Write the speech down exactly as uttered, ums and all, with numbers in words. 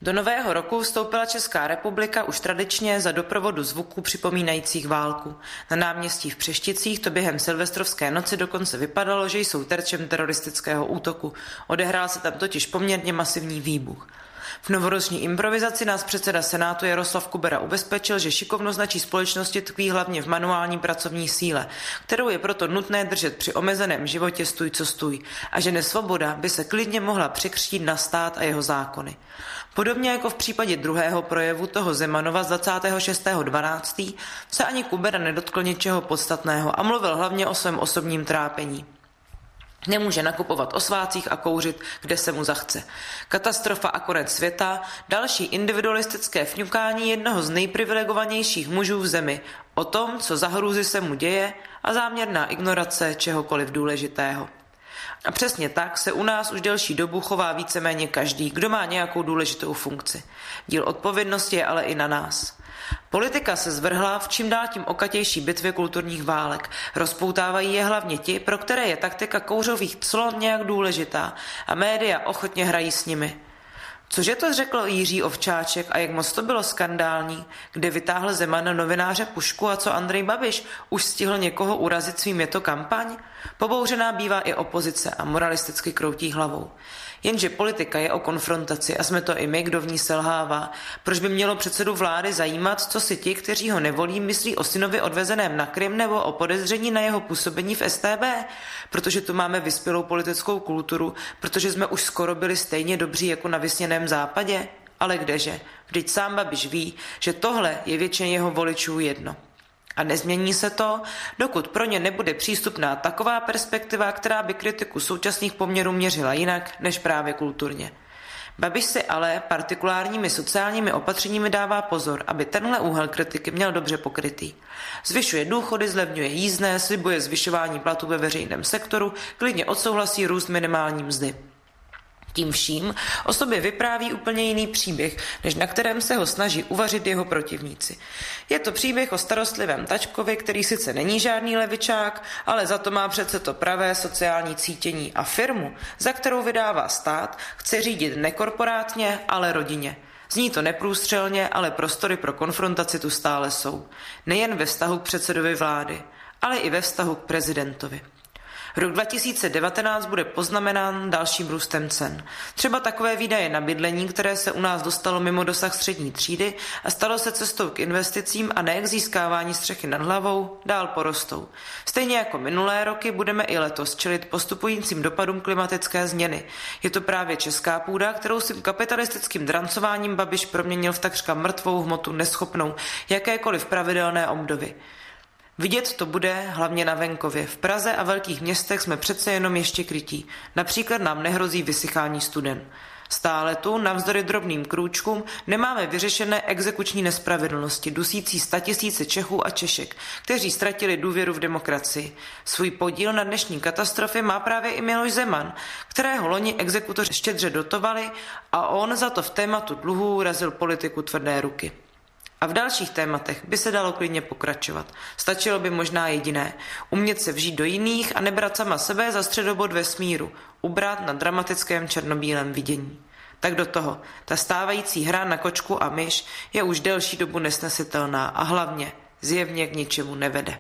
Do nového roku vstoupila Česká republika už tradičně za doprovodu zvuků připomínajících válku. Na náměstí v Přešticích to během silvestrovské noci dokonce vypadalo, že jsou terčem teroristického útoku. Odehrál se tam totiž poměrně masivní výbuch. V novoroční improvizaci nás předseda Senátu Jaroslav Kubera ubezpečil, že šikovnost naší společnosti tkví hlavně v manuální pracovní síle, kterou je proto nutné držet při omezeném životě stůj co stůj, a že nesvoboda by se klidně mohla překřtít na stát a jeho zákony. Podobně jako v případě druhého projevu toho Zemanova z dvacátého šestého dvanáctého se ani Kubera nedotkl něčeho podstatného a mluvil hlavně o svém osobním trápení. Nemůže nakupovat o svácích a kouřit, kde se mu zachce. Katastrofa a konec světa, další individualistické fňukání jednoho z nejprivilegovanějších mužů v zemi, o tom, co za hrůzy se mu děje, a záměrná ignorace čehokoliv důležitého. A přesně tak se u nás už delší dobu chová víceméně každý, kdo má nějakou důležitou funkci. Díl odpovědnosti je ale i na nás. Politika se zvrhla v čím dál tím okatější bitvě kulturních válek. Rozpoutávají je hlavně ti, pro které je taktika kouřových clon nějak důležitá a média ochotně hrají s nimi. Cože to řekl Jiří Ovčáček a jak moc to bylo skandální, kde vytáhl Zeman na novináře pušku a co Andrej Babiš, už stihl někoho urazit svým je to kampaň? Pobouřená bývá i opozice a moralisticky kroutí hlavou. Jenže politika je o konfrontaci a jsme to i my, kdo v ní selhává. Proč by mělo předsedu vlády zajímat, co si ti, kteří ho nevolí, myslí o synovi odvezeném na Krym nebo o podezření na jeho působení v S T B? Protože tu máme vyspělou politickou kulturu, protože jsme už skoro byli stejně dobří jako na vysněném západě? Ale kdeže? Vždyť sám Babiš ví, že tohle je většině jeho voličů jedno. A nezmění se to, dokud pro ně nebude přístupná taková perspektiva, která by kritiku současných poměrů měřila jinak než právě kulturně. Babiš si ale partikulárními sociálními opatřeními dává pozor, aby tenhle úhel kritiky měl dobře pokrytý. Zvyšuje důchody, zlevňuje jízdné, slibuje zvyšování platů ve veřejném sektoru, klidně odsouhlasí růst minimální mzdy. Tím vším o sobě vypráví úplně jiný příběh, než na kterém se ho snaží uvařit jeho protivníci. Je to příběh o starostlivém tačkovi, který sice není žádný levičák, ale za to má přece to pravé sociální cítění a firmu, za kterou vydává stát, chce řídit nekorporátně, ale rodině. Zní to neprůstřelně, ale prostory pro konfrontaci tu stále jsou. Nejen ve vztahu k předsedovi vlády, ale i ve vztahu k prezidentovi. Rok dva tisíce devatenáct bude poznamenán dalším růstem cen. Třeba takové výdaje na bydlení, které se u nás dostalo mimo dosah střední třídy a stalo se cestou k investicím a ne k získávání střechy nad hlavou, dál porostou. Stejně jako minulé roky budeme i letos čelit postupujícím dopadům klimatické změny. Je to právě česká půda, kterou si kapitalistickým drancováním Babiš proměnil v takřka mrtvou hmotu neschopnou jakékoliv pravidelné obnovy. Vidět to bude hlavně na venkově. V Praze a velkých městech jsme přece jenom ještě krytí. Například nám nehrozí vysychání studen. Stále tu, navzdory drobným krůčkům, nemáme vyřešené exekuční nespravedlnosti, dusící statisíce Čechů a Češek, kteří ztratili důvěru v demokracii. Svůj podíl na dnešní katastrofě má právě i Miloš Zeman, kterého loni exekutoři štědře dotovali a on za to v tématu dluhů razil politiku tvrdé ruky. A v dalších tématech by se dalo klidně pokračovat. Stačilo by možná jediné. Umět se vžít do jiných a nebrat sama sebe za středobod vesmíru. Ubrat na dramatickém černobílém vidění. Tak do toho. Ta stávající hra na kočku a myš je už delší dobu nesnesitelná a hlavně zjevně k ničemu nevede.